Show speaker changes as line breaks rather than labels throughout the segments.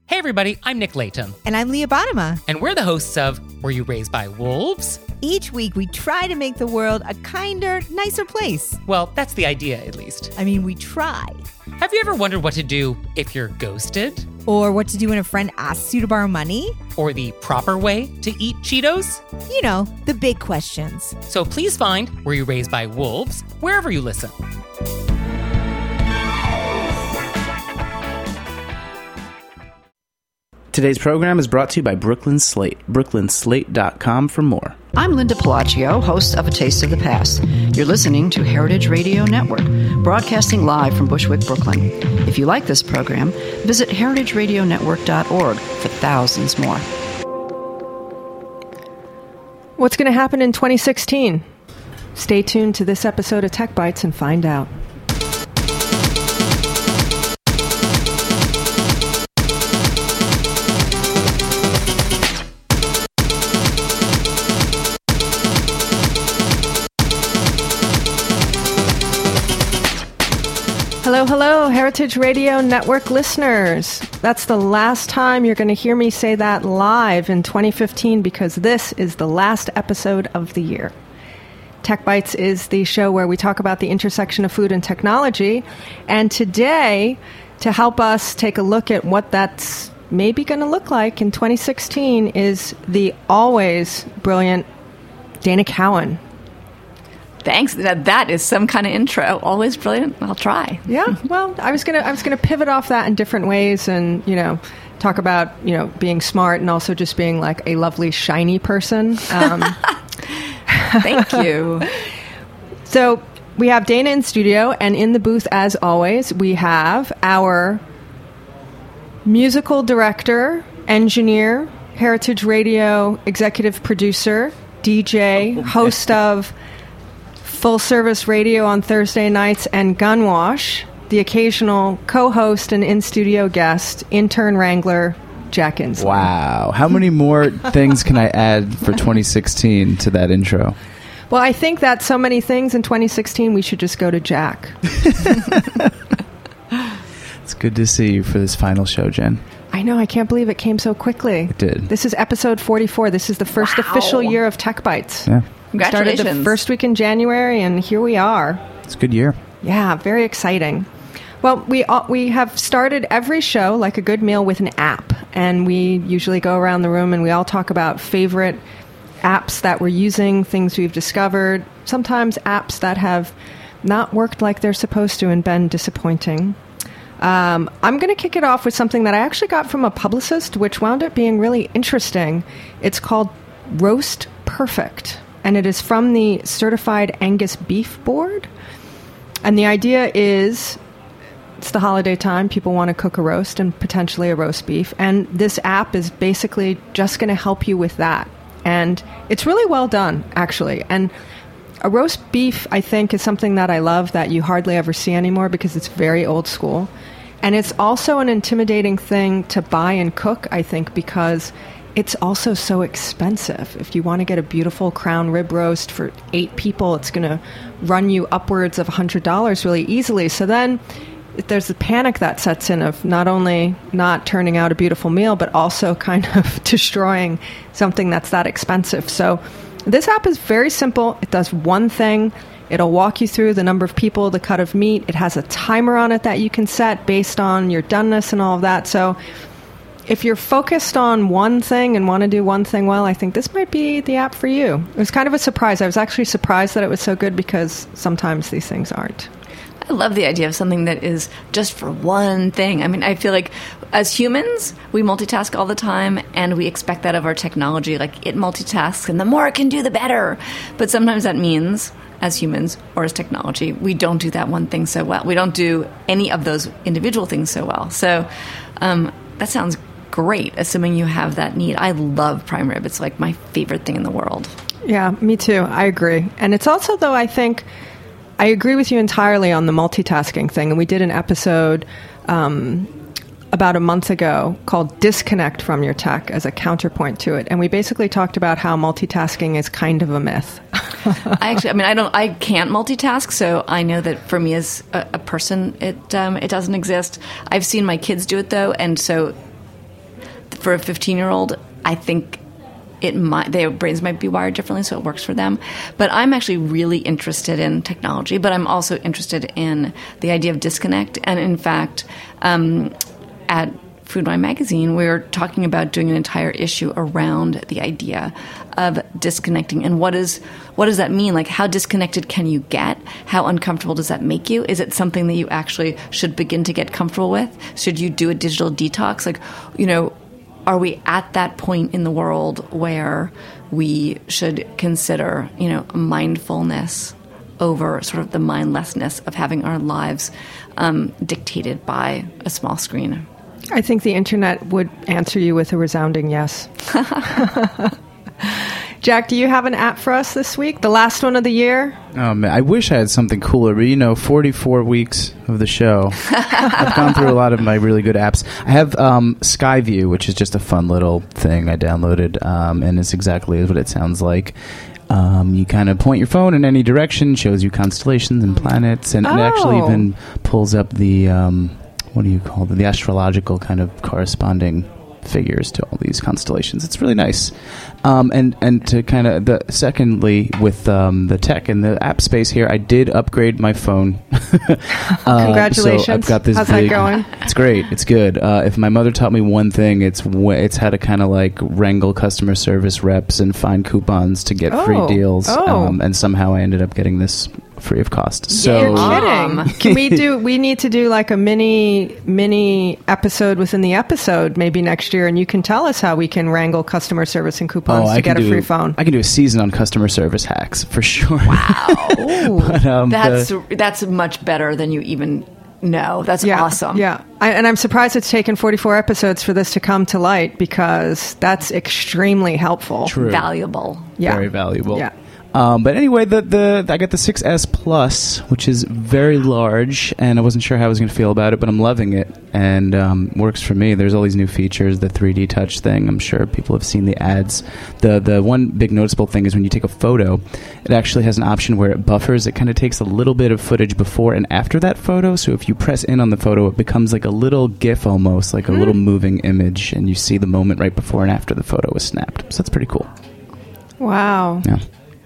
Hey everybody, I'm Nick Layton.
And I'm Leah Bottima.
And we're the hosts of Were You Raised by Wolves?
Each week we try to make the world a kinder, nicer place.
Well, that's the idea, at least.
I mean, we try.
Have you ever wondered what to do if you're ghosted?
Or what to do when a friend asks you to borrow money?
Or the proper way to eat Cheetos?
You know, the big questions.
So please find Were You Raised by Wolves wherever you listen.
Today's program is brought to you by Brooklyn Slate. BrooklynSlate.com for more.
I'm Linda Palaccio, host of A Taste of the Past. You're listening to Heritage Radio Network, broadcasting live from Bushwick, Brooklyn. If you like this program, visit heritageradionetwork.org for thousands more.
What's going to happen in 2016? Stay tuned to this episode of Tech Bites and find out. Hello, hello, Heritage Radio Network listeners. That's the last time you're going to hear me say that live in 2015 because this is the last episode of the year. Tech Bites is the show where we talk about the intersection of food and technology. And today, to help us take a look at what that's maybe going to look like in 2016 is the always brilliant Dana Cowan.
Thanks. That is some kind of intro. Always brilliant. I'll try.
Yeah. Well, I was gonna pivot off that in different ways, and talk about being smart and also just being like a lovely shiny person.
Thank you.
So we have Dana in studio, and in the booth, as always, we have our musical director, engineer, Heritage Radio executive producer, DJ, host of Full Service Radio on Thursday nights and Gunwash, the occasional co-host and in-studio guest, intern wrangler, Jack Inslee.
Wow. How many more things can I add for 2016 to that intro?
Well, I think that so many things in 2016, we should just go to Jack.
It's good to see you for this final show, Jen.
I know. I can't believe it came so quickly.
It did.
This is episode 44. This is the first official year of Tech Bites.
Yeah.
Congratulations.
Started the first week in January, and here we are.
It's a good year.
Yeah, very exciting. Well, we have started every show, like a good meal, with an app. And we usually go around the room and we all talk about favorite apps that we're using, things we've discovered, sometimes apps that have not worked like they're supposed to and been disappointing. I'm going to kick it off with something that I actually got from a publicist, which wound up being really interesting. It's called Roast Perfect. And it is from the Certified Angus Beef Board. And the idea is, it's the holiday time. People want to cook a roast and potentially a roast beef. And this app is basically just going to help you with that. And it's really well done, actually. And a roast beef, I think, is something that I love that you hardly ever see anymore because it's very old school. And it's also an intimidating thing to buy and cook, I think, because it's also so expensive. If you want to get a beautiful crown rib roast for 8 people, it's going to run you upwards of $100 really easily. So then there's the panic that sets in of not only not turning out a beautiful meal, but also kind of destroying something that's that expensive. So this app is very simple. It does one thing. It'll walk you through the number of people, the cut of meat. It has a timer on it that you can set based on your doneness and all of that. So if you're focused on one thing and want to do one thing well, I think this might be the app for you. It was kind of a surprise. I was actually surprised that it was so good because sometimes these things aren't.
I love the idea of something that is just for one thing. I mean, I feel like as humans, we multitask all the time, and we expect that of our technology. Like, it multitasks, and the more it can do, the better. But sometimes that means, as humans or as technology, we don't do that one thing so well. We don't do any of those individual things so well. So that sounds great, assuming you have that need. I love prime rib. It's like my favorite thing in the world.
Yeah, me too. I agree. And it's also, though, I think I agree with you entirely on the multitasking thing. And we did an episode about a month ago called Disconnect from Your Tech as a counterpoint to it. And we basically talked about how multitasking is kind of a myth.
I can't multitask, so I know that for me as a person, it doesn't exist. I've seen my kids do it, though, and so for a 15-year-old, I think their brains might be wired differently, so it works for them. But I'm actually really interested in technology, but I'm also interested in the idea of disconnect. And in fact, at Food Wine Magazine, we're talking about doing an entire issue around the idea of disconnecting and what does that mean? Like, how disconnected can you get? How uncomfortable does that make you? Is it something that you actually should begin to get comfortable with? Should you do a digital detox? Like, are we at that point in the world where we should consider, mindfulness over sort of the mindlessness of having our lives dictated by a small screen?
I think the internet would answer you with a resounding yes. Jack, do you have an app for us this week? The last one of the year?
Oh, man, I wish I had something cooler, but 44 weeks of the show. I've gone through a lot of my really good apps. I have Skyview, which is just a fun little thing I downloaded, and it's exactly what it sounds like. You kind of point your phone in any direction, shows you constellations and planets, and it actually even pulls up the, what do you call it, the astrological kind of corresponding figures to all these constellations. It's really nice. And to kind of secondly, with the tech and the app space here, I did upgrade my phone.
Congratulations!
So I've got this.
How's that going?
It's great. It's good. If my mother taught me one thing, it's how to kind of like wrangle customer service reps and find coupons to get free deals. And somehow I ended up getting this free of cost. So
you're kidding. We need to do like a mini episode within the episode maybe next year, and you can tell us how we can wrangle customer service and coupons to get a free phone.
I can do a season on customer service hacks for sure.
Wow. But, that's much better than you even know. That's awesome.
Yeah. And I'm surprised it's taken 44 episodes for this to come to light, because that's extremely helpful.
True.
Valuable.
Yeah.
Very valuable.
Yeah.
But anyway, I got the 6S Plus, which is very large, and I wasn't sure how I was going to feel about it, but I'm loving it, and works for me. There's all these new features, the 3D touch thing. I'm sure people have seen the ads. The one big noticeable thing is when you take a photo, it actually has an option where it buffers. It kind of takes a little bit of footage before and after that photo, so if you press in on the photo, it becomes like a little GIF almost, like a little moving image, and you see the moment right before and after the photo was snapped. So that's pretty cool.
Wow.
Yeah.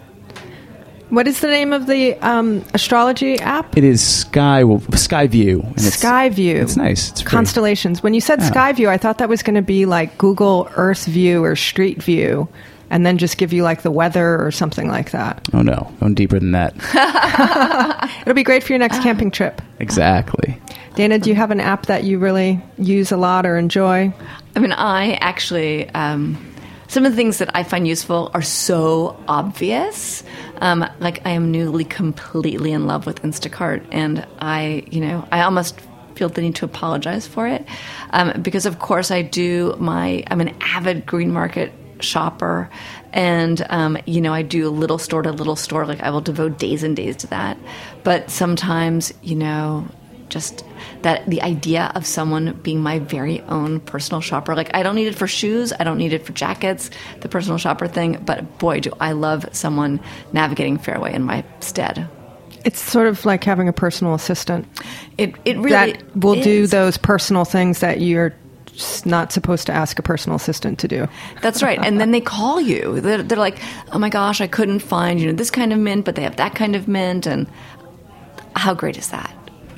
What is the name of the astrology app?
It is Skyview. And
Skyview.
It's nice. It's free.
Constellations. When you said Skyview, I thought that was going to be like Google Earth View or Street View, and then just give you like the weather or something like that.
Oh, no. Going deeper than that.
It'll be great for your next camping trip.
Exactly.
Dana, do you have an app that you really use a lot or enjoy?
I mean, I actually... some of the things that I find useful are so obvious. Like I am newly completely in love with Instacart, and I almost feel the need to apologize for it, because of course I'm an avid green market shopper, and I do little store to little store. Like I will devote days and days to that, but sometimes just that the idea of someone being my very own personal shopper. Like I don't need it for shoes. I don't need it for jackets, the personal shopper thing. But boy, do I love someone navigating Fairway in my stead.
It's sort of like having a personal assistant.
It really
that will
is.
do those personal things that you're not supposed to ask a personal assistant to do.
That's right. And then they call you. They're like, oh my gosh, I couldn't find this kind of mint, but they have that kind of mint. And how great is that?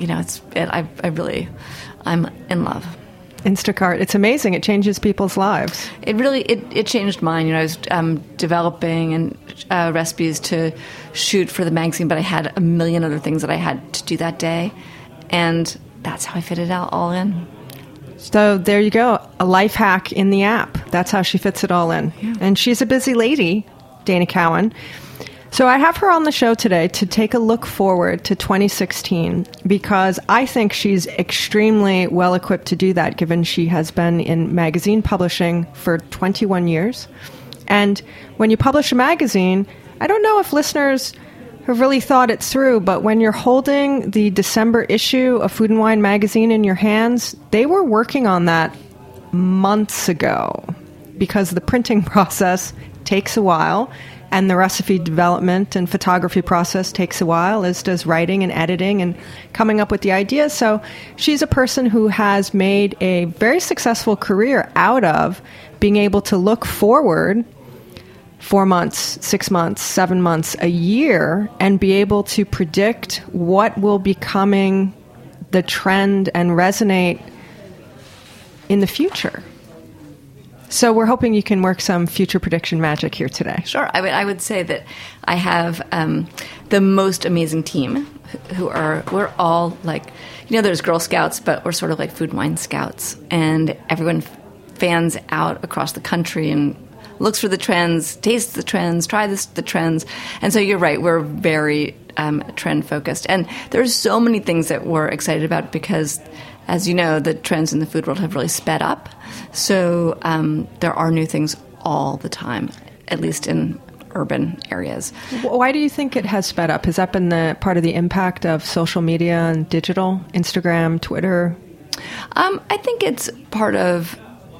I'm in love.
Instacart, it's amazing. It changes people's lives.
It really, it changed mine. I was developing recipes to shoot for the magazine, but I had a million other things that I had to do that day, and that's how I fit it out all in.
So there you go, a life hack in the app. That's how she fits it all in. Yeah. And she's a busy lady, Dana Cowan. So I have her on the show today to take a look forward to 2016, because I think she's extremely well equipped to do that, given she has been in magazine publishing for 21 years. And when you publish a magazine, I don't know if listeners have really thought it through, but when you're holding the December issue of Food and Wine magazine in your hands, they were working on that months ago, because the printing process takes a while. And the recipe development and photography process takes a while, as does writing and editing and coming up with the ideas. So she's a person who has made a very successful career out of being able to look forward 4 months, 6 months, 7 months, a year, and be able to predict what will be coming the trend and resonate in the future. So we're hoping you can work some future prediction magic here today.
Sure. I would say that I have the most amazing team we're all like, there's Girl Scouts, but we're sort of like Food and Wine Scouts. And everyone fans out across the country and looks for the trends, tastes the trends, the trends. And so you're right, we're very trend focused. And there's so many things that we're excited about because, as you know, the trends in the food world have really sped up. So there are new things all the time, at least in urban areas.
Why do you think it has sped up? Has that been the part of the impact of social media and digital, Instagram, Twitter?
I think it's part of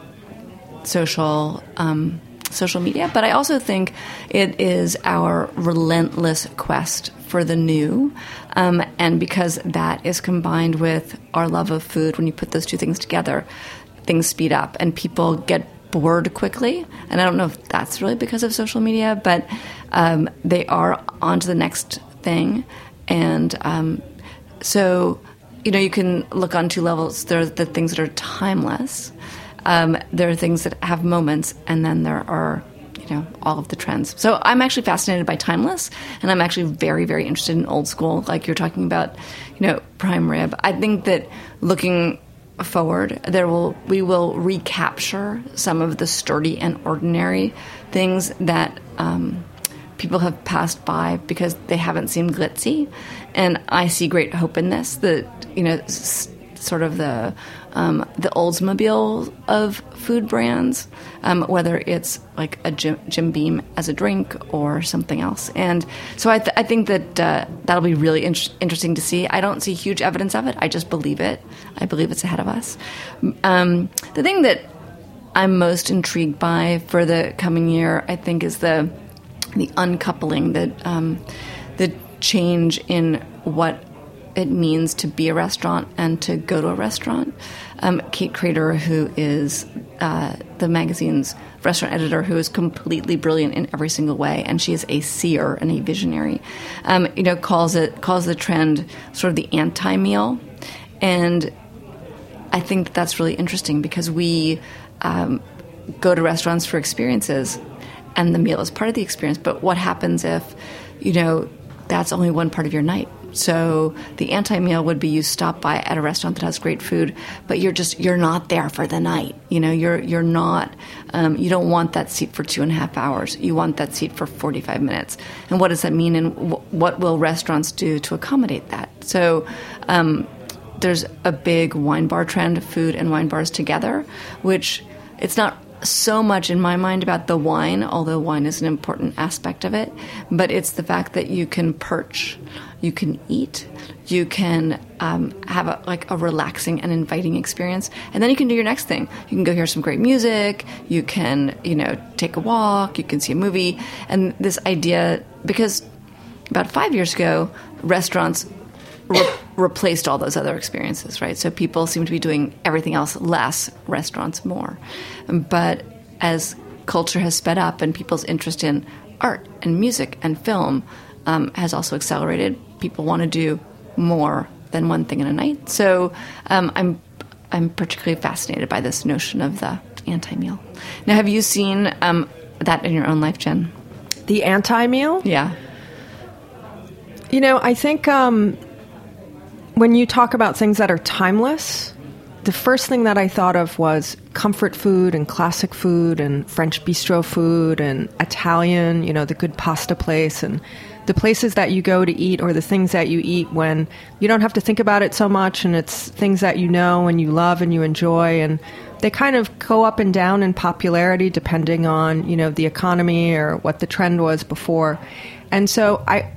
social media, but I also think it is our relentless quest for the new. And because that is combined with our love of food, when you put those two things together, things speed up and people get bored quickly. And I don't know if that's really because of social media, but they are on to the next thing. And so, you can look on two levels. There are the things that are timeless. There are things that have moments, and then there are, all of the trends. So I'm actually fascinated by timeless, and I'm actually very, very interested in old school, like you're talking about, prime rib. I think that looking forward, we will recapture some of the sturdy and ordinary things that people have passed by because they haven't seemed glitzy. And I see great hope in this, that, sort of the Oldsmobile of food brands, whether it's like a Jim Beam as a drink or something else. And so I think that that'll be really interesting to see. I don't see huge evidence of it. I just believe it. I believe it's ahead of us. The thing that I'm most intrigued by for the coming year, I think, is the uncoupling, the change in what it means to be a restaurant and to go to a restaurant. Kate Crater, who is the magazine's restaurant editor, who is completely brilliant in every single way, and she is a seer and a visionary, calls the trend sort of the anti-meal. And I think that's really interesting because we go to restaurants for experiences, and the meal is part of the experience. But what happens if, that's only one part of your night? So the anti-meal would be you stop by at a restaurant that has great food, but you're not there for the night. You're not, you don't want that seat for 2.5 hours. You want that seat for 45 minutes. And what does that mean? And what will restaurants do to accommodate that? So there's a big wine bar trend, food and wine bars together, which it's not so much in my mind about the wine, although wine is an important aspect of it, but it's the fact that you can perch, you can eat, you can have a relaxing and inviting experience, and then you can do your next thing. You can go hear some great music, you can, take a walk, you can see a movie, and this idea, because about 5 years ago, restaurants replaced all those other experiences, right? So people seem to be doing everything else less, restaurants more. But as culture has sped up and people's interest in art and music and film has also accelerated, people want to do more than one thing in a night. So I'm particularly fascinated by this notion of the anti-meal. Now, have you seen that in your own life, Jen?
The anti-meal?
Yeah.
I think when you talk about things that are timeless, the first thing that I thought of was comfort food and classic food and French bistro food and Italian, the good pasta place and the places that you go to eat, or the things that you eat when you don't have to think about it so much, and it's things that you know and you love and you enjoy, and they kind of go up and down in popularity depending on, the economy or what the trend was before. And so I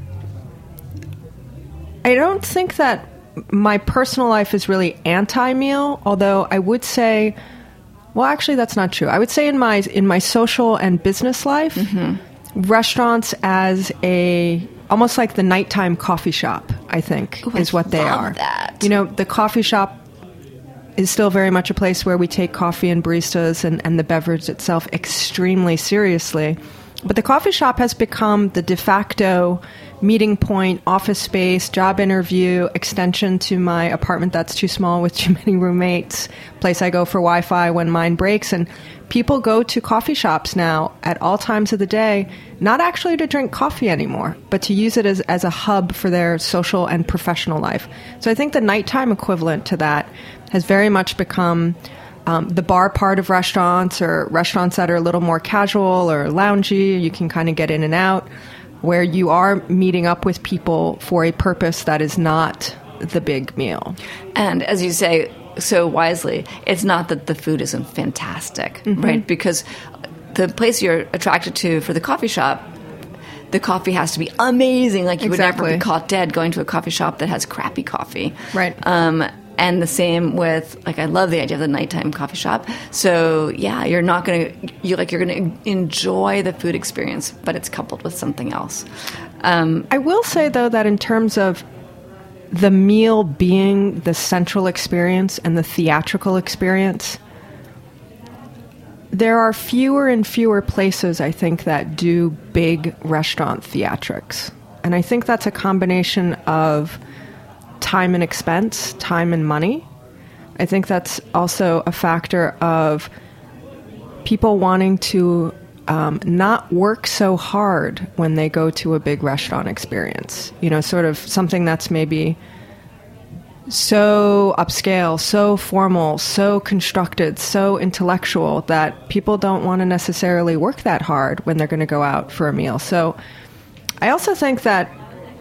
don't think that my personal life is really anti-meal, although I would say, well, actually, that's not true. I would say in my social and business life, restaurants as almost like the nighttime coffee shop, I think, is what they are.
That.
The coffee shop is still very much a place where we take coffee and baristas and the beverage itself extremely seriously. But the coffee shop has become the de facto meeting point, office space, job interview, extension to my apartment that's too small with too many roommates, place I go for Wi-Fi when mine breaks. And people go to coffee shops now at all times of the day, not actually to drink coffee anymore, but to use it as a hub for their social and professional life. So I think the nighttime equivalent to that has very much become the bar part of restaurants, or restaurants that are a little more casual or loungy. You can kind of get in and out, where you are meeting up with people for a purpose that is not the big meal.
And as you say so wisely, it's not that the food isn't fantastic, right? Because the place you're attracted to for the coffee shop, the coffee has to be amazing. Like you would never be caught dead going to a coffee shop that has crappy coffee.
Right.
And the same with, I love the idea of the nighttime coffee shop. So yeah, you're going to enjoy the food experience, but it's coupled with something else.
I will say though that in terms of the meal being the central experience and the theatrical experience, there are fewer and fewer places, I think, that do big restaurant theatrics. And I think that's a combination of time and expense, time and money. I think that's also a factor of people wanting to not work so hard when they go to a big restaurant experience. Sort of something that's maybe so upscale, so formal, so constructed, so intellectual that people don't want to necessarily work that hard when they're going to go out for a meal. So I also think that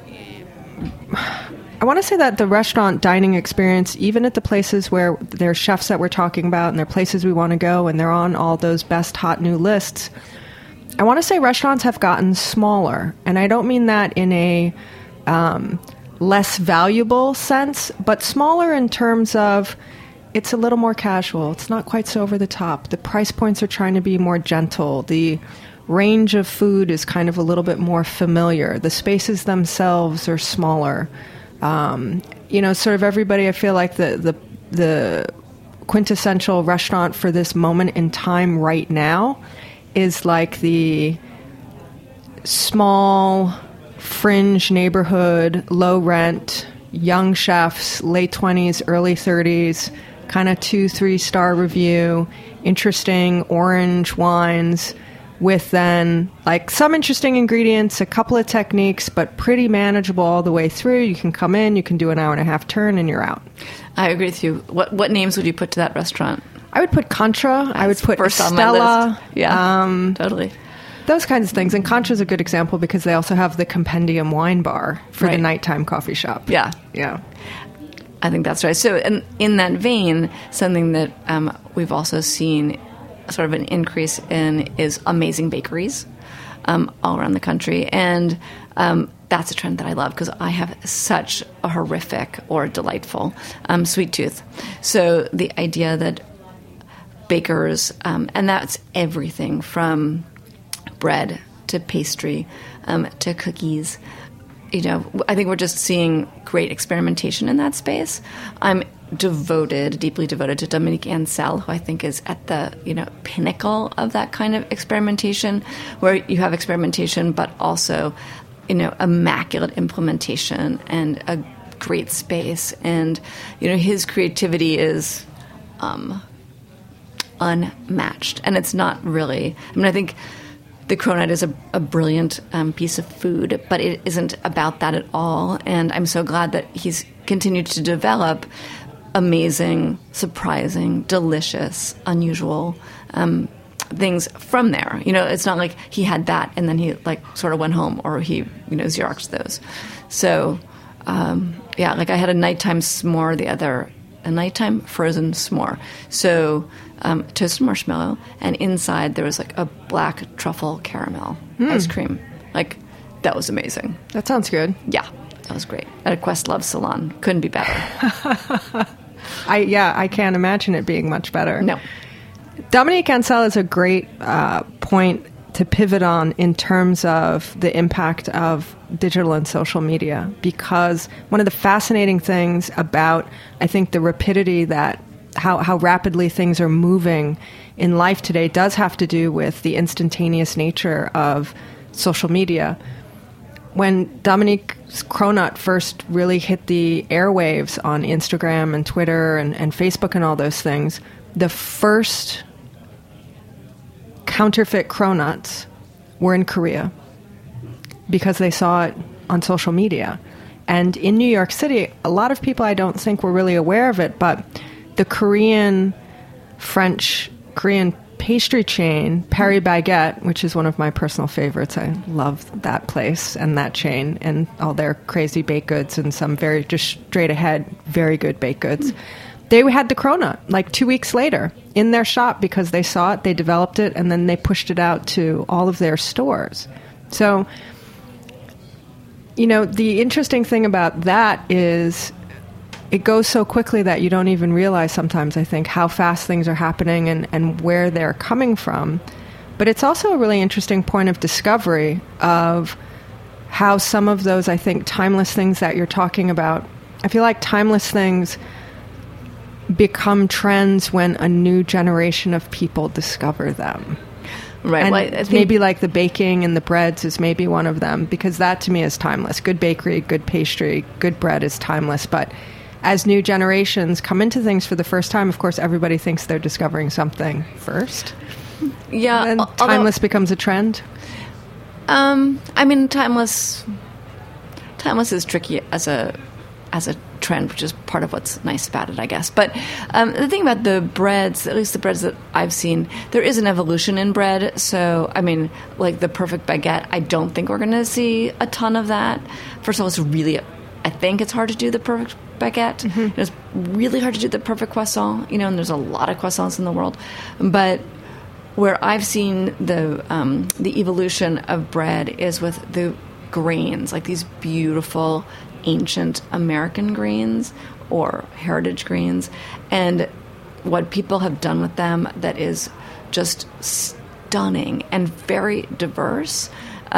I want to say that the restaurant dining experience, even at the places where there are chefs that we're talking about and there are places we want to go and they're on all those best hot new lists, I want to say restaurants have gotten smaller. And I don't mean that in a less valuable sense, but smaller in terms of it's a little more casual. It's not quite so over the top. The price points are trying to be more gentle. The range of food is kind of a little bit more familiar. The spaces themselves are smaller. Sort of everybody, I feel like the quintessential restaurant for this moment in time right now is like the small, fringe neighborhood, low rent, young chefs, late 20s, early 30s, kind of 2-3 star review, interesting orange wines, with then some interesting ingredients, a couple of techniques, but pretty manageable all the way through. You can come in, you can do an hour-and-a-half turn, and you're out.
I agree with you. What names would you put to that restaurant?
I would put Contra.
That's
I would put
first
Estella.
on my list. Yeah, totally.
Those kinds of things. And Contra is a good example because they also have the Compendium wine bar for the nighttime coffee shop.
Yeah.
Yeah.
I think that's right. So in that vein, something that we've also seen sort of an increase in is amazing bakeries all around the country. And that's a trend that I love because I have such a horrific or delightful sweet tooth. So the idea that bakers, and that's everything from bread to pastry to cookies, I think we're just seeing great experimentation in that space. I'm deeply devoted to Dominique Ansel, who I think is at the pinnacle of that kind of experimentation, where you have experimentation but also immaculate implementation and a great space, and his creativity is unmatched, and it's not really. I think the Cronut is a brilliant piece of food, but it isn't about that at all. And I'm so glad that he's continued to develop amazing, surprising, delicious, unusual things from there. It's not like he had that and then he sort of went home, or he Xeroxed those. So I had a nighttime s'more a nighttime frozen s'more. So toasted marshmallow, and inside there was a black truffle caramel ice cream. That was amazing.
That sounds good.
Yeah, that was great. At a Questlove salon. Couldn't be better.
I can't imagine it being much better.
No.
Dominique Ansel is a great point to pivot on in terms of the impact of digital and social media, because one of the fascinating things about, I think, the rapidity that how rapidly things are moving in life today does have to do with the instantaneous nature of social media. When Dominique Cronut first really hit the airwaves on Instagram and Twitter and Facebook and all those things, the first counterfeit cronuts were in Korea because they saw it on social media. And in New York City, a lot of people I don't think were really aware of it, but the Korean pastry chain, Paris Baguette, which is one of my personal favorites. I love that place and that chain and all their crazy baked goods and some very just straight ahead, very good baked goods. They had the cronut like 2 weeks later in their shop because they saw it, they developed it, and then they pushed it out to all of their stores. So, the interesting thing about that is it goes so quickly that you don't even realize sometimes, I think, how fast things are happening and where they're coming from. But it's also a really interesting point of discovery of how some of those, I think, timeless things that you're talking about, I feel like timeless things become trends when a new generation of people discover them.
Right.
And
well, I think
maybe like the baking and the breads is maybe one of them, because that to me is timeless. Good bakery, good pastry, good bread is timeless. But as new generations come into things for the first time, of course, everybody thinks they're discovering something first.
Yeah.
And timeless becomes a trend.
I mean, timeless is tricky as a trend, which is part of what's nice about it, I guess. But the thing about the breads, at least the breads that I've seen, there is an evolution in bread. So, I mean, like the perfect baguette, I don't think we're going to see a ton of that. First of all, I think it's hard to do the perfect baguette. Mm-hmm. It's really hard to do the perfect croissant, and there's a lot of croissants in the world. But where I've seen the evolution of bread is with the grains, like these beautiful ancient American grains or heritage grains, and what people have done with them that is just stunning and very diverse.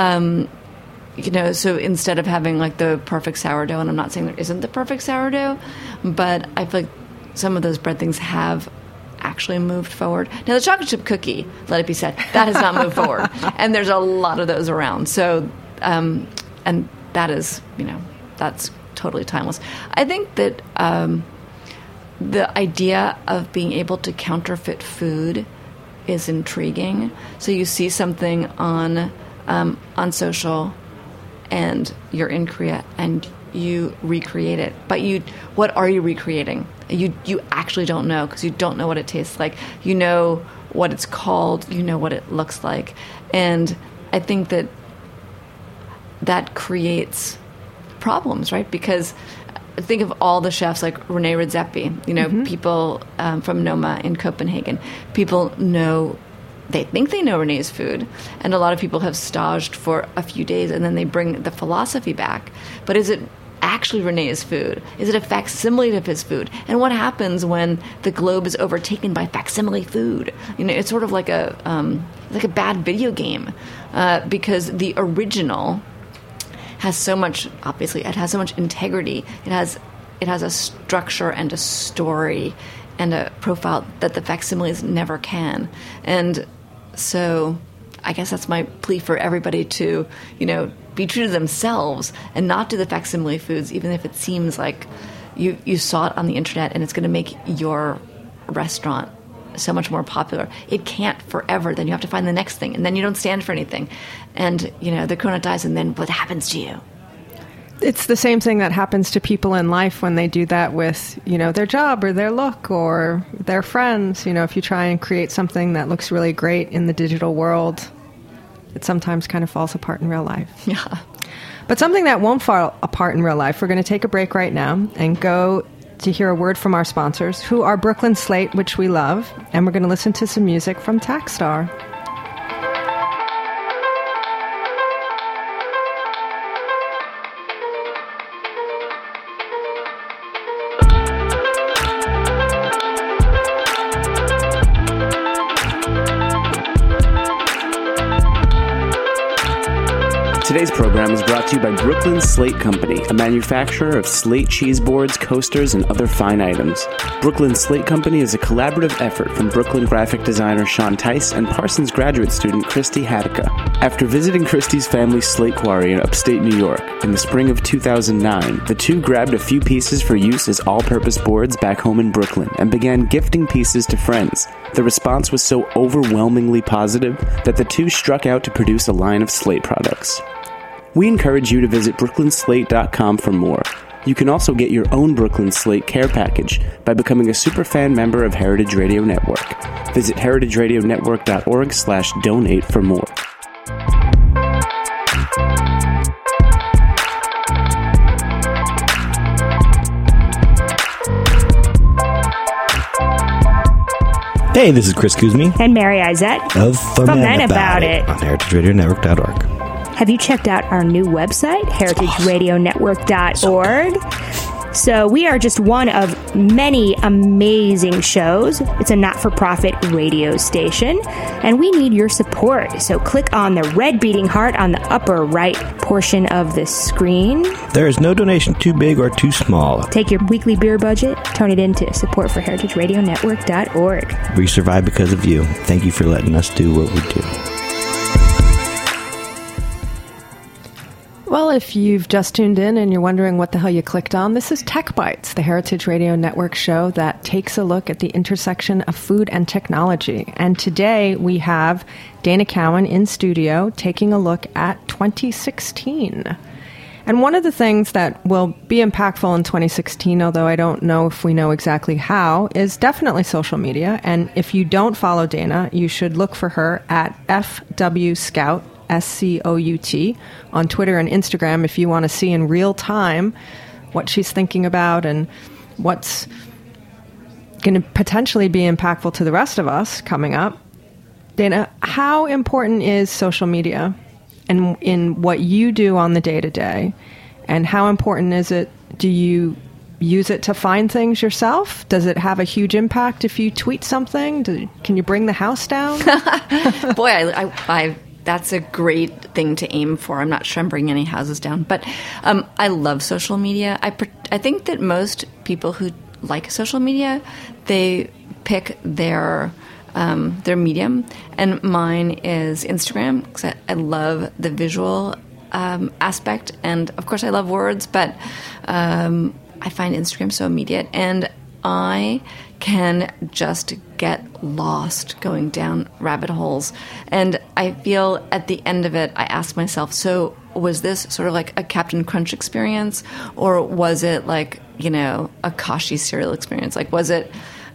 So instead of having like the perfect sourdough, and I'm not saying there isn't the perfect sourdough, but I feel like some of those bread things have actually moved forward. Now the chocolate chip cookie, let it be said, that has not moved forward, and there's a lot of those around. So, and that is, that's totally timeless. I think that the idea of being able to counterfeit food is intriguing. So you see something on social, and you're in Korea, and you recreate it. But what are you recreating? You actually don't know, because you don't know what it tastes like. You know what it's called. You know what it looks like. And I think that creates problems, right? Because think of all the chefs like Rene Redzepi, people from Noma in Copenhagen. People know, they think they know Rene's food, and a lot of people have staged for a few days, and then they bring the philosophy back. But is it actually Rene's food? Is it a facsimile of his food? And what happens when the globe is overtaken by facsimile food? It's sort of like a bad video game, because the original has so much, obviously, it has so much integrity. It has a structure and a story and a profile that the facsimiles never can. And so I guess that's my plea for everybody to, be true to themselves and not do the facsimile foods, even if it seems like you saw it on the internet and it's going to make your restaurant so much more popular. It can't forever. Then you have to find the next thing, and then you don't stand for anything. And, the cronut dies, and then what happens to you?
It's the same thing that happens to people in life when they do that with, their job or their look or their friends. If you try and create something that looks really great in the digital world, it sometimes kind of falls apart in real life.
Yeah.
But something that won't fall apart in real life, we're going to take a break right now and go to hear a word from our sponsors, who are Brooklyn Slate, which we love, and we're going to listen to some music from Taxstar.
Today's program is brought to you by Brooklyn Slate Company, a manufacturer of slate cheese boards, coasters, and other fine items. Brooklyn Slate Company is a collaborative effort from Brooklyn graphic designer Sean Tice and Parsons graduate student Christy Hadika. After visiting Christy's family's slate quarry in upstate New York in the spring of 2009, the two grabbed a few pieces for use as all-purpose boards back home in Brooklyn and began gifting pieces to friends. The response was so overwhelmingly positive that the two struck out to produce a line of slate products. We encourage you to visit brooklynslate.com for more. You can also get your own Brooklyn Slate care package by becoming a superfan member of Heritage Radio Network. Visit heritageradionetwork.org/donate for more.
Hey, this is Chris Kuzmi
and Mary Izette
of Foment About It on heritageradionetwork.org.
Have you checked out our new website, heritageradionetwork.org? So we are just one of many amazing shows. It's a not-for-profit radio station, and we need your support. So click on the red beating heart on the upper right portion of the screen.
There is no donation too big or too small.
Take your weekly beer budget, turn it into support for heritageradionetwork.org.
We survive because of you. Thank you for letting us do what we do.
Well, if you've just tuned in and you're wondering what the hell you clicked on, this is Tech Bites, the Heritage Radio Network show that takes a look at the intersection of food and technology. And today we have Dana Cowan in studio taking a look at 2016. And one of the things that will be impactful in 2016, although I don't know if we know exactly how, is definitely social media. And if you don't follow Dana, you should look for her at FW Scout, SCOUT, on Twitter and Instagram if you want to see in real time what she's thinking about and what's going to potentially be impactful to the rest of us coming up. Dana, how important is social media and in what you do on the day-to-day? And how important is it? Do you use it to find things yourself? Does it have a huge impact if you tweet something? Can you bring the house down?
Boy, I that's a great thing to aim for. I'm not sure I'm bringing any houses down, but I love social media. I think that most people who like social media, they pick their medium, and mine is Instagram because I love the visual aspect, and of course I love words, but I find Instagram so immediate, and I can just get lost going down rabbit holes. And I feel at the end of it, I ask myself, so was this sort of like a Captain Crunch experience, or was it like, a Kashi cereal experience? Like, was it,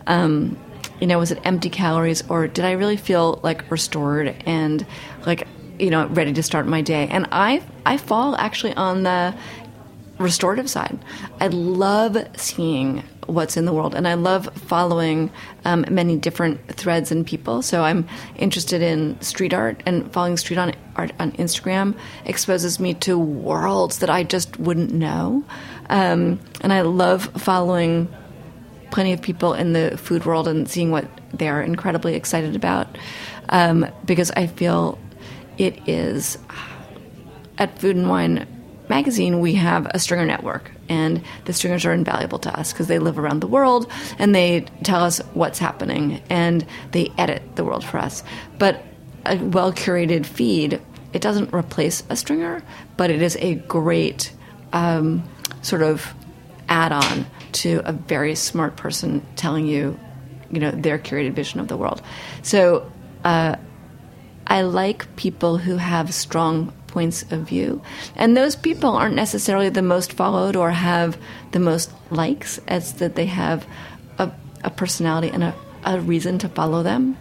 was it empty calories, or did I really feel like restored and like, ready to start my day? And I fall actually on the restorative side. I love seeing what's in the world, and I love following many different threads and people. So I'm interested in street art, and following street art on Instagram exposes me to worlds that I just wouldn't know. And I love following plenty of people in the food world and seeing what they're incredibly excited about, because I feel it is at Food and Wine magazine, we have a stringer network, and the stringers are invaluable to us because they live around the world and they tell us what's happening and they edit the world for us. But a well-curated feed, it doesn't replace a stringer, but it is a great sort of add-on to a very smart person telling you, their curated vision of the world. So I like people who have strong points of view. And those people aren't necessarily the most followed or have the most likes, as that they have a personality and a reason to follow them.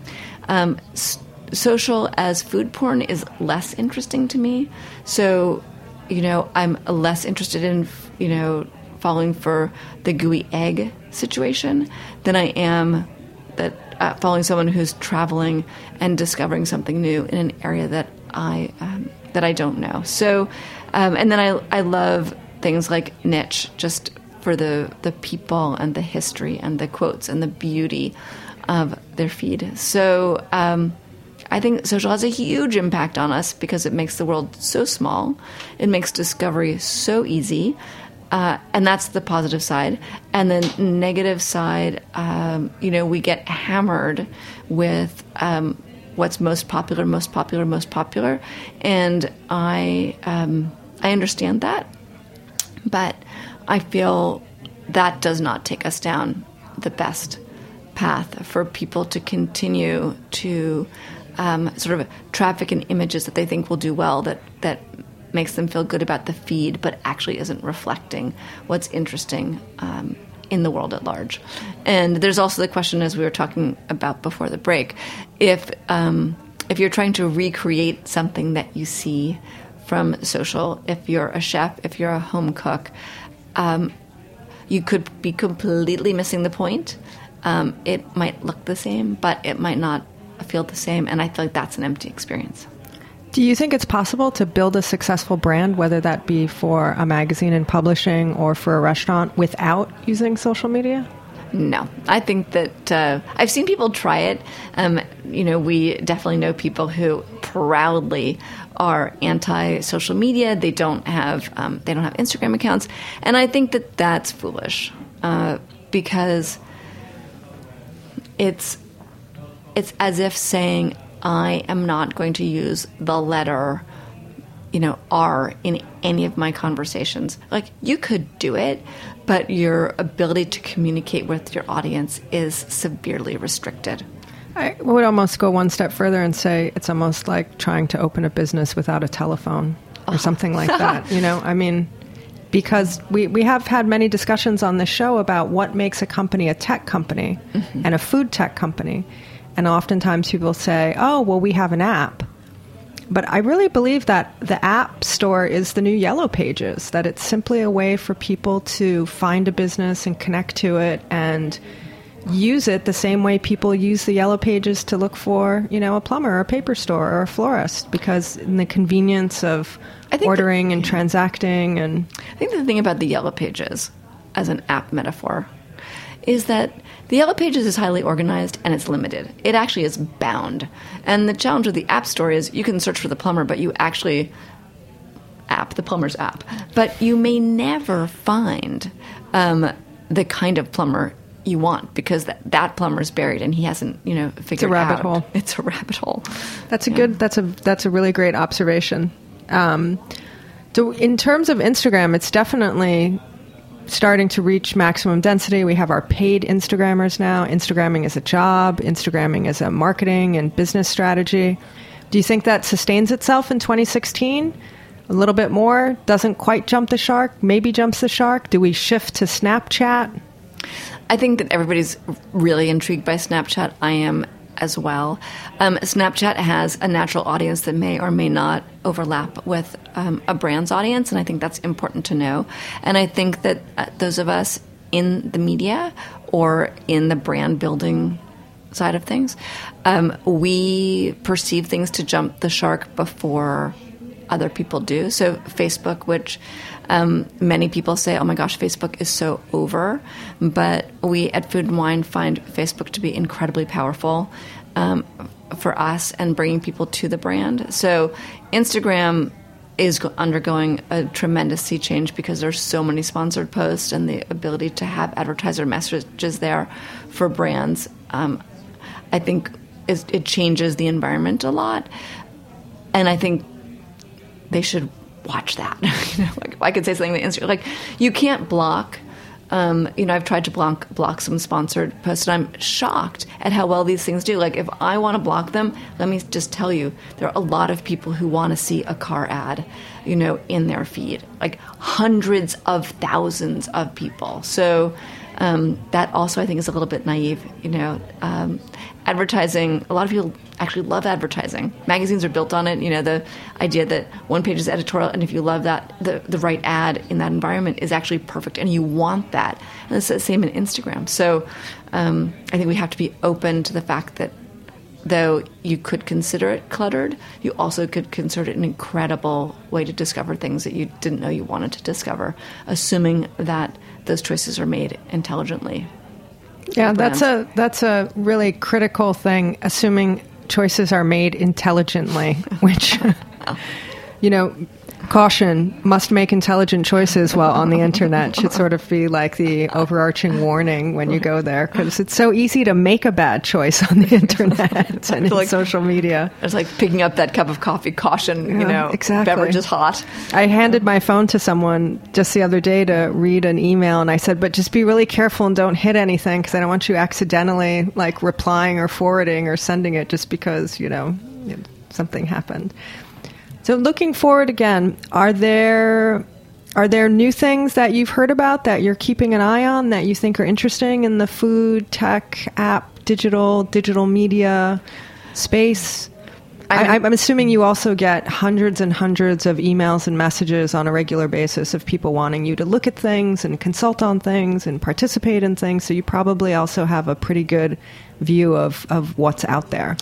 Social as food porn is less interesting to me. So, I'm less interested in, following for the gooey egg situation than I am following someone who's traveling and discovering something new in an area that I don't know. So, and then I love things like Niche, just for the people and the history and the quotes and the beauty of their feed. So, I I think social has a huge impact on us because it makes the world so small. It makes discovery so easy. And that's the positive side. And the negative side, we get hammered with what's most popular. And I understand that. But I feel that does not take us down the best path for people to continue to sort of traffic in images that they think will do well, that makes them feel good about the feed, but actually isn't reflecting what's interesting in the world at large. And there's also the question, as we were talking about before the break, if you're trying to recreate something that you see from social, if you're a chef, if you're a home cook, you could be completely missing the point. It might look the same, but it might not feel the same, and I feel like that's an empty experience.
Do you think it's possible to build a successful brand, whether that be for a magazine and publishing or for a restaurant, without using social media?
No. I think that I've seen people try it. We definitely know people who proudly are anti-social media. They don't have Instagram accounts. And I think that that's foolish because it's as if saying, I am not going to use the letter, R in any of my conversations. Like, you could do it, but your ability to communicate with your audience is severely restricted.
I would almost go one step further and say it's almost like trying to open a business without a telephone or something like that. Because we have had many discussions on this show about what makes a company a tech company and a food tech company. And oftentimes people say, oh, well, we have an app. But I really believe that the App Store is the new Yellow Pages, that it's simply a way for people to find a business and connect to it and use it the same way people use the Yellow Pages to look for, a plumber or a paper store or a florist, because in the convenience of ordering and transacting. And
I think the thing about the Yellow Pages as an app metaphor is that the Yellow Pages is highly organized and it's limited. It actually is bound. And the challenge with the App Store is you can search for the plumber, but you actually the plumber's app. But you may never find the kind of plumber you want because that plumber's buried and he hasn't, figured out.
It's a rabbit hole.
It's a rabbit hole.
That's that's a really great observation. So in terms of Instagram, it's definitely starting to reach maximum density. We have our paid Instagrammers now. Instagramming is a job. Instagramming is a marketing and business strategy. Do you think that sustains itself in 2016? A little bit more? Doesn't quite jump the shark? Maybe jumps the shark? Do we shift to Snapchat?
I think that everybody's really intrigued by Snapchat. I am as well. Snapchat has a natural audience that may or may not overlap with a brand's audience, and I think that's important to know. And I think that those of us in the media or in the brand building side of things, we perceive things to jump the shark before other people do. So Facebook, which many people say, oh my gosh, Facebook is so over. But we at Food and Wine find Facebook to be incredibly powerful for us and bringing people to the brand. So Instagram is undergoing a tremendous sea change because there's so many sponsored posts and the ability to have advertiser messages there for brands. I think it changes the environment a lot. And I think they should watch that. Like if I could say something to Instagram, like you can't block. I've tried to block some sponsored posts, and I'm shocked at how well these things do. Like if I want to block them, let me just tell you, there are a lot of people who want to see a car ad, in their feed, like hundreds of thousands of people. So that also I think is a little bit naive. Advertising, a lot of people actually love advertising. Magazines are built on it. The idea that one page is editorial, and if you love that, the right ad in that environment is actually perfect, and you want that. And it's the same in Instagram. So I think we have to be open to the fact that though you could consider it cluttered, you also could consider it an incredible way to discover things that you didn't know you wanted to discover, assuming that those choices are made intelligently.
Yeah, that's a really critical thing, assuming choices are made intelligently, which, caution, must make intelligent choices while on the internet should sort of be like the overarching warning when you go there, because it's so easy to make a bad choice on the internet and in social media.
It's like picking up that cup of coffee, caution,
exactly.
Beverage is hot.
I handed my phone to someone just the other day to read an email, and I said, but just be really careful and don't hit anything, because I don't want you accidentally replying or forwarding or sending it just because, something happened. So looking forward again, are there new things that you've heard about that you're keeping an eye on that you think are interesting in the food, tech, app, digital media space? I'm assuming you also get hundreds and hundreds of emails and messages on a regular basis of people wanting you to look at things and consult on things and participate in things. So you probably also have a pretty good view of what's out there.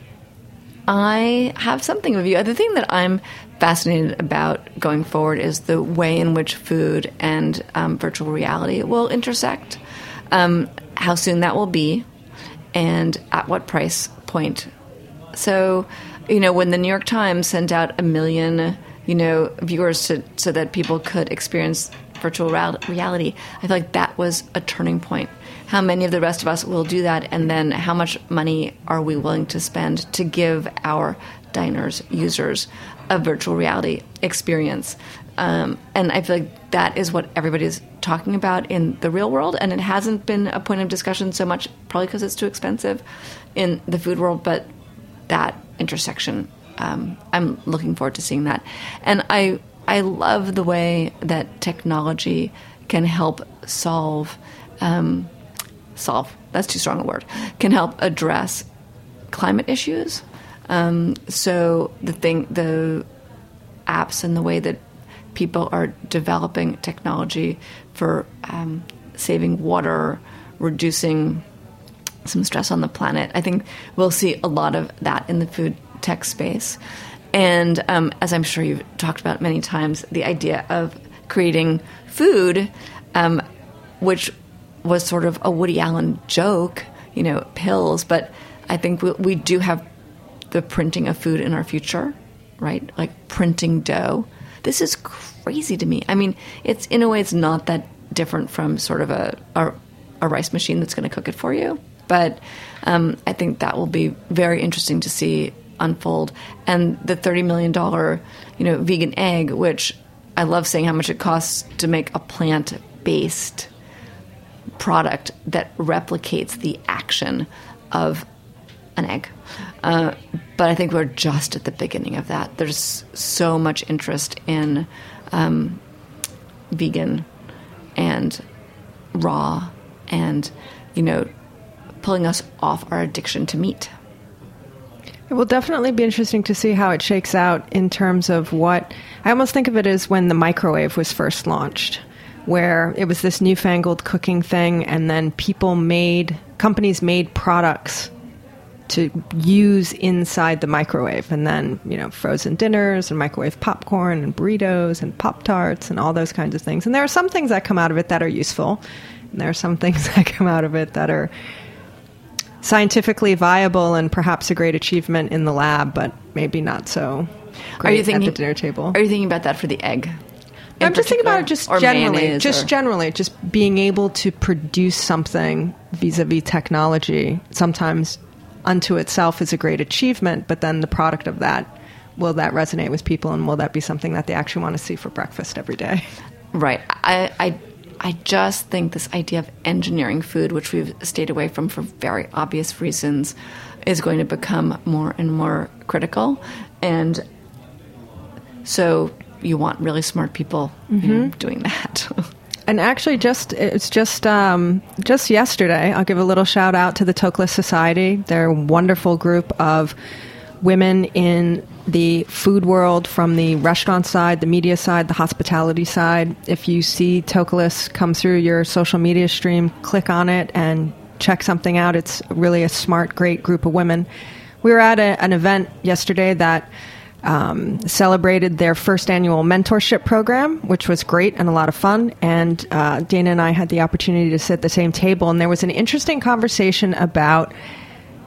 I have something of a view. The thing that I'm fascinated about going forward is the way in which food and virtual reality will intersect, how soon that will be, and at what price point. So, when the New York Times sent out 1 million, viewers so that people could experience virtual reality, I feel like that was a turning point. How many of the rest of us will do that, and then how much money are we willing to spend to give our diners, users, a virtual reality experience? And I feel like that is what everybody's talking about in the real world, and it hasn't been a point of discussion so much, probably because it's too expensive in the food world, but that intersection, I'm looking forward to seeing that. And I love the way that technology can help solve, that's too strong a word, can help address climate issues. So the apps and the way that people are developing technology for saving water, reducing some stress on the planet, I think we'll see a lot of that in the food tech space. And as I'm sure you've talked about many times, the idea of creating food, which was sort of a Woody Allen joke, pills, but I think we do have the printing of food in our future, right? Like printing dough. This is crazy to me. I mean, it's in a way it's not that different from sort of a rice machine that's going to cook it for you. But I think that will be very interesting to see unfold. And the $30 million, vegan egg, which I love saying how much it costs to make a plant-based product that replicates the action of an egg. But I think we're just at the beginning of that. There's so much interest in vegan and raw and, pulling us off our addiction to meat.
It will definitely be interesting to see how it shakes out in terms of what... I almost think of it as when the microwave was first launched, where it was this newfangled cooking thing, and then companies made products to use inside the microwave, and then, frozen dinners and microwave popcorn and burritos and Pop-Tarts and all those kinds of things. And there are some things that come out of it that are useful, and there are some things that come out of it that are scientifically viable and perhaps a great achievement in the lab, but maybe not so great at the dinner table.
Are you thinking about that for the egg?
I'm just thinking about it generally, just being able to produce something vis-a-vis technology sometimes unto itself is a great achievement, but then the product of that, will that resonate with people, and will that be something that they actually want to see for breakfast every day?
Right. I just think this idea of engineering food, which we've stayed away from for very obvious reasons, is going to become more and more critical. And so you want really smart people doing that.
And actually, just yesterday, I'll give a little shout out to the Tokeless Society. They're a wonderful group of women in the food world, from the restaurant side, the media side, the hospitality side. If you see Tokeless come through your social media stream, click on it and check something out. It's really a smart, great group of women. We were at an event yesterday that celebrated their first annual mentorship program, which was great and a lot of fun. And Dana and I had the opportunity to sit at the same table, and there was an interesting conversation about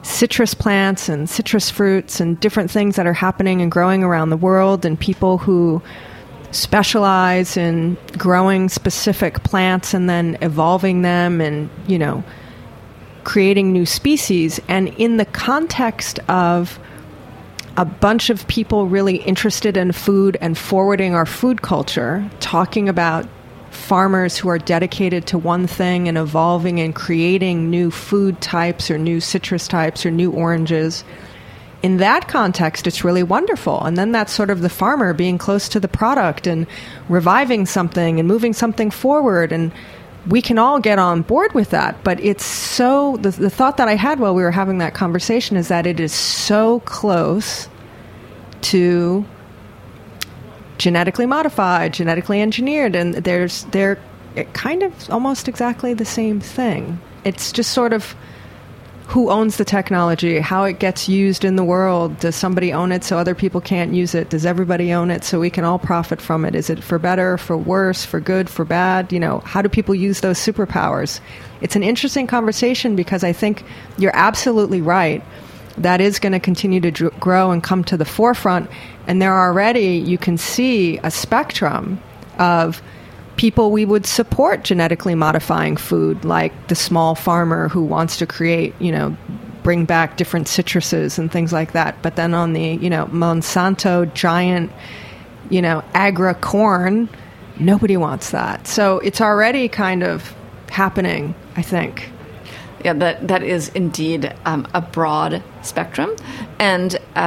citrus plants and citrus fruits and different things that are happening and growing around the world, and people who specialize in growing specific plants and then evolving them and, creating new species. And in the context of a bunch of people really interested in food and forwarding our food culture, talking about farmers who are dedicated to one thing and evolving and creating new food types or new citrus types or new oranges. In that context, it's really wonderful. And then that's sort of the farmer being close to the product and reviving something and moving something forward. And we can all get on board with that. But it's so, the thought that I had while we were having that conversation is that it is so close to genetically modified, genetically engineered, and they're kind of almost exactly the same thing. It's just sort of who owns the technology, how it gets used in the world. Does somebody own it so other people can't use it? Does everybody own it so we can all profit from it? Is it for better, for worse, for good, for bad? How do people use those superpowers? It's an interesting conversation because I think you're absolutely right. That is going to continue to grow and come to the forefront. And there are already, you can see a spectrum of people we would support genetically modifying food, like the small farmer who wants to create, bring back different citruses and things like that. But then on the, Monsanto giant, agra corn, nobody wants that. So it's already kind of happening, I think.
Yeah, that is indeed a broad spectrum. And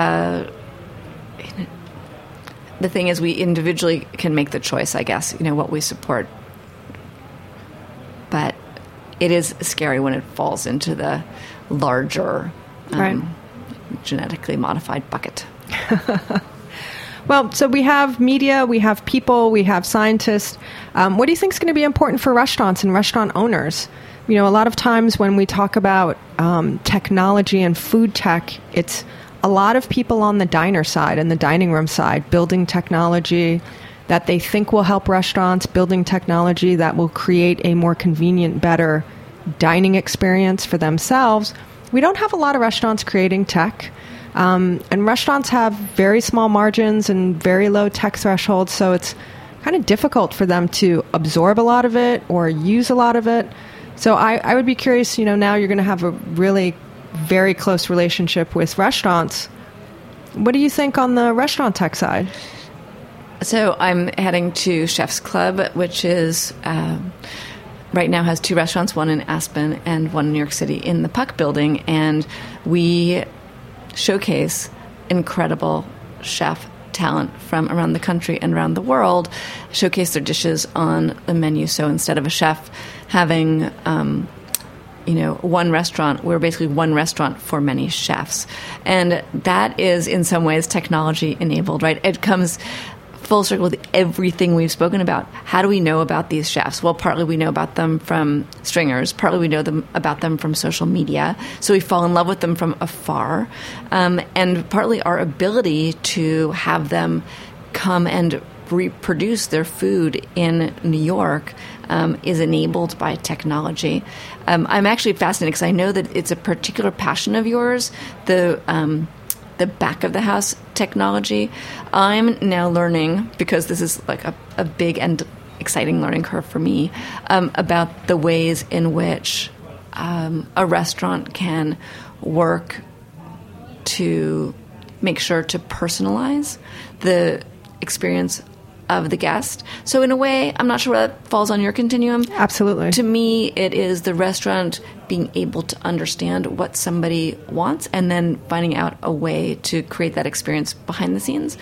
the thing is, we individually can make the choice, I guess, what we support. But it is scary when it falls into the larger genetically modified bucket.
Well, so we have media, we have people, we have scientists. What do you think is going to be important for restaurants and restaurant owners? A lot of times when we talk about technology and food tech, it's a lot of people on the diner side and the dining room side building technology that they think will help restaurants, building technology that will create a more convenient, better dining experience for themselves. We don't have a lot of restaurants creating tech. And restaurants have very small margins and very low tech thresholds, so it's kind of difficult for them to absorb a lot of it or use a lot of it. So I would be curious, now you're going to have a really very close relationship with restaurants. What do you think on the restaurant tech side?
So I'm heading to Chef's Club, which is right now has 2 restaurants, one in Aspen and one in New York City in the Puck Building. And we showcase incredible chef talent from around the country and around the world, showcase their dishes on the menu. So instead of a chef having one restaurant, we're basically one restaurant for many chefs. And that is in some ways technology enabled, right? It comes full circle with everything we've spoken about. How do we know about these chefs? Well, partly we know about them from stringers, partly we know about them from social media, so we fall in love with them from afar, and partly our ability to have them come and reproduce their food in New York is enabled by technology. I'm actually fascinated because I know that it's a particular passion of yours, the back of the house technology. I'm now learning, because this is like a big and exciting learning curve for me, about the ways in which a restaurant can work to make sure to personalize the experience of the guest. So in a way, I'm not sure where that falls on your continuum.
Absolutely.
To me, it is the restaurant being able to understand what somebody wants and then finding out a way to create that experience behind the scenes.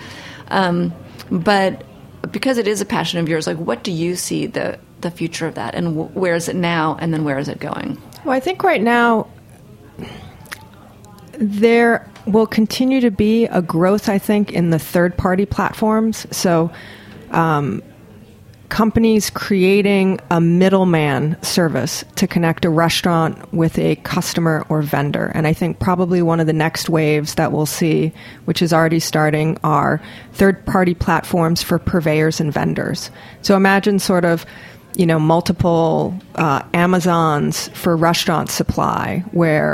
But because it is a passion of yours, like, what do you see the future of that, and where is it now, and then where is it going?
Well, I think right now there will continue to be a growth, I think, in the third-party platforms. So companies creating a middleman service to connect a restaurant with a customer or vendor. And I think probably one of the next waves that we'll see, which is already starting, are third-party platforms for purveyors and vendors. So imagine sort of, multiple Amazons for restaurant supply, where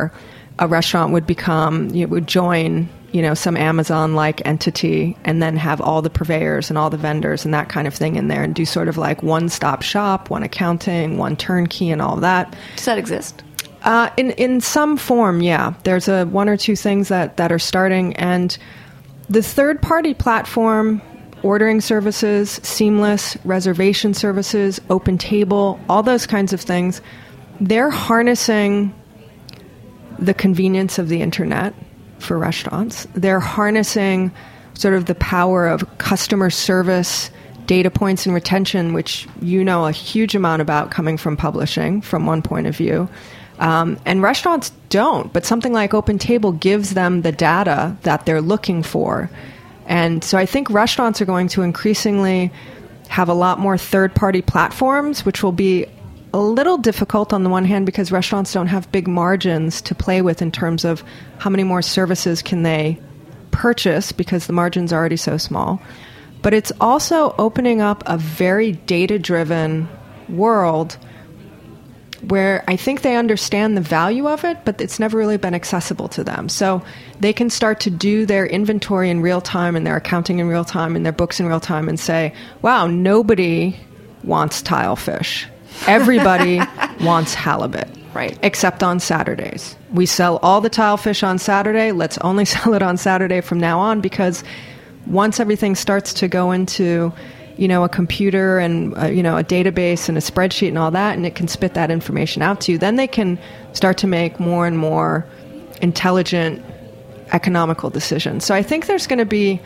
a restaurant would would join, some Amazon-like entity and then have all the purveyors and all the vendors and that kind of thing in there and do sort of like one-stop shop, one accounting, one turnkey and all of that.
Does that exist?
In some form, yeah. There's one or two things that are starting, and the third-party platform, ordering services, Seamless, reservation services, OpenTable, all those kinds of things, they're harnessing the convenience of the internet for restaurants. They're harnessing sort of the power of customer service, data points and retention, which you know a huge amount about coming from publishing from one point of view. And restaurants don't, but something like OpenTable gives them the data that they're looking for. And so I think restaurants are going to increasingly have a lot more third-party platforms, which will be a little difficult on the one hand because restaurants don't have big margins to play with in terms of how many more services can they purchase because the margin's already so small. But it's also opening up a very data-driven world where I think they understand the value of it, but it's never really been accessible to them. So they can start to do their inventory in real time and their accounting in real time and their books in real time and say, wow, nobody wants tilefish. Everybody wants halibut.
Right.
Except on Saturdays. We sell all the tilefish on Saturday. Let's only sell it on Saturday from now on, because once everything starts to go into a computer and, a database and a spreadsheet and all that, and it can spit that information out to you, then they can start to make more and more intelligent, economical decisions. So I think there's going to be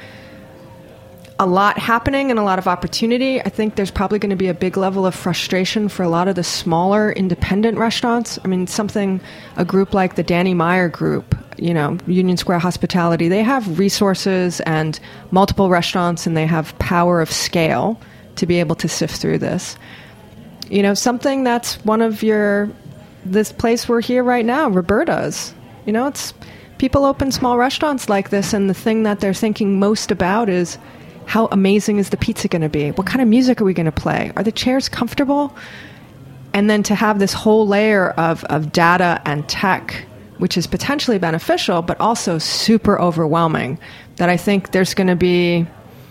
a lot happening and a lot of opportunity. I think there's probably going to be a big level of frustration for a lot of the smaller independent restaurants. I mean, a group like the Danny Meyer Group, Union Square Hospitality, they have resources and multiple restaurants, and they have power of scale to be able to sift through this. Something that's one of this place we're here right now, Roberta's. It's people open small restaurants like this, and the thing that they're thinking most about is, how amazing is the pizza going to be? What kind of music are we going to play? Are the chairs comfortable? And then to have this whole layer of data and tech, which is potentially beneficial, but also super overwhelming, that I think there's going to be,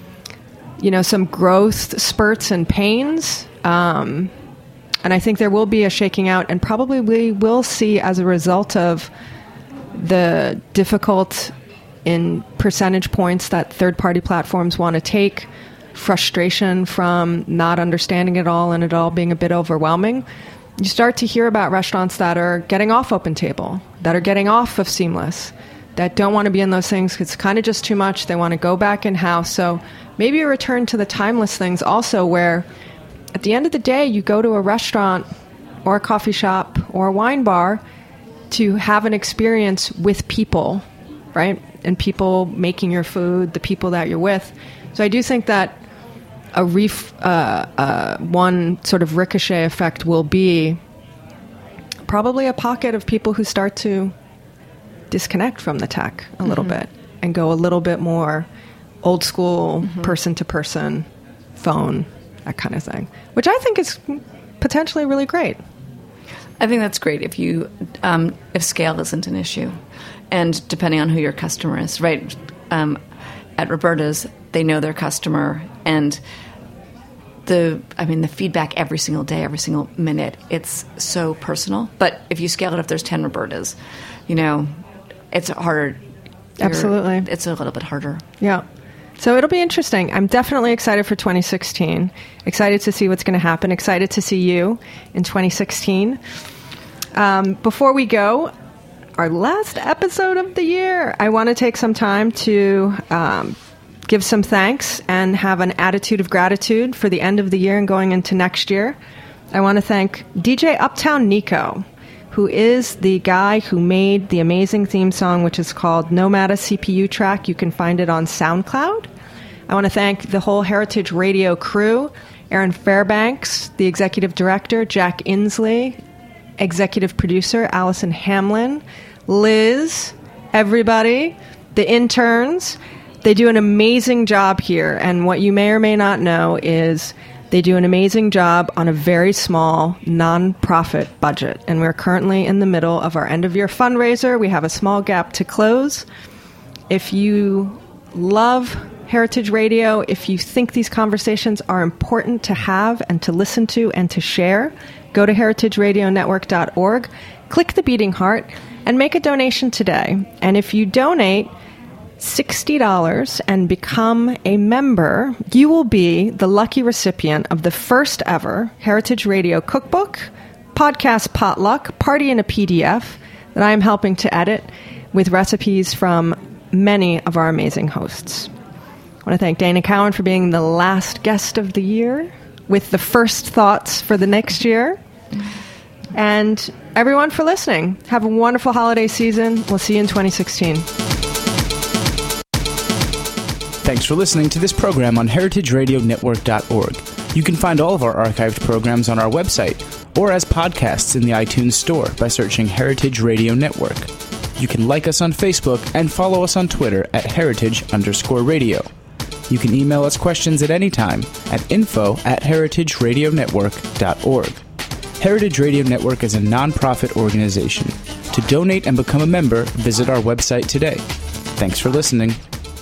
some growth spurts and pains. And I think there will be a shaking out, and probably we will see, as a result of the difficult in percentage points that third-party platforms want to take, frustration from not understanding it all and it all being a bit overwhelming, you start to hear about restaurants that are getting off OpenTable, that are getting off of Seamless, that don't want to be in those things because it's kind of just too much. They want to go back in-house. So maybe a return to the timeless things also, where at the end of the day, you go to a restaurant or a coffee shop or a wine bar to have an experience with people, right? And people making your food, the people that you're with. So I do think that one sort of ricochet effect will be probably a pocket of people who start to disconnect from the tech a little bit and go a little bit more old school, person to person, phone, that kind of thing, which I think is potentially really great.
I think that's great if if scale isn't an issue, and depending on who your customer is, right? At Roberta's, they know their customer, and the feedback every single day, every single minute, it's so personal. But if you scale it, if there's 10 Roberta's, it's harder.
Absolutely.
It's a little bit harder.
Yeah. So it'll be interesting. I'm definitely excited for 2016. Excited to see what's going to happen. Excited to see you in 2016. Before we go, our last episode of the year, I want to take some time to give some thanks and have an attitude of gratitude for the end of the year and going into next year. I want to thank DJ Uptown Nico, who is the guy who made the amazing theme song, which is called Nomada CPU Track. You can find it on SoundCloud. I want to thank the whole Heritage Radio crew, Aaron Fairbanks, the executive director, Jack Inslee, executive producer, Allison Hamlin, Liz, everybody, the interns. They do an amazing job here, and what you may or may not know is They do an amazing job on a very small non-profit budget. And we're currently in the middle of our end-of-year fundraiser. We have a small gap to close. If you love Heritage Radio, if you think these conversations are important to have and to listen to and to share, go to heritageradionetwork.org, click the beating heart, and make a donation today. And if you donate $60 and become a member, you will be the lucky recipient of the first ever Heritage Radio cookbook, podcast potluck, party in a PDF that I am helping to edit with recipes from many of our amazing hosts. I want to thank Dana Cowan for being the last guest of the year with the first thoughts for the next year. And everyone for listening. Have a wonderful holiday season. We'll see you in 2016.
Thanks for listening to this program on heritageradionetwork.org. You can find all of our archived programs on our website or as podcasts in the iTunes Store by searching Heritage Radio Network. You can like us on Facebook and follow us on Twitter at @heritage_radio. You can email us questions at any time at info@heritageradionetwork.org. Heritage Radio Network is a non-profit organization. To donate and become a member, visit our website today. Thanks for listening.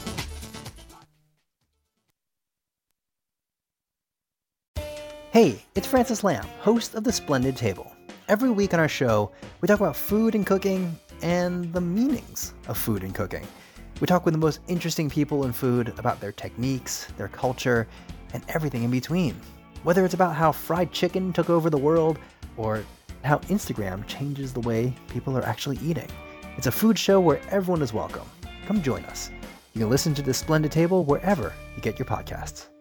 Hey, it's Francis Lamb, host of The Splendid Table. Every week on our show, we talk about food and cooking and the meanings of food and cooking. We talk with the most interesting people in food about their techniques, their culture, and everything in between. Whether it's about how fried chicken took over the world or how Instagram changes the way people are actually eating. It's a food show where everyone is welcome. Come join us. You can listen to The Splendid Table wherever you get your podcasts.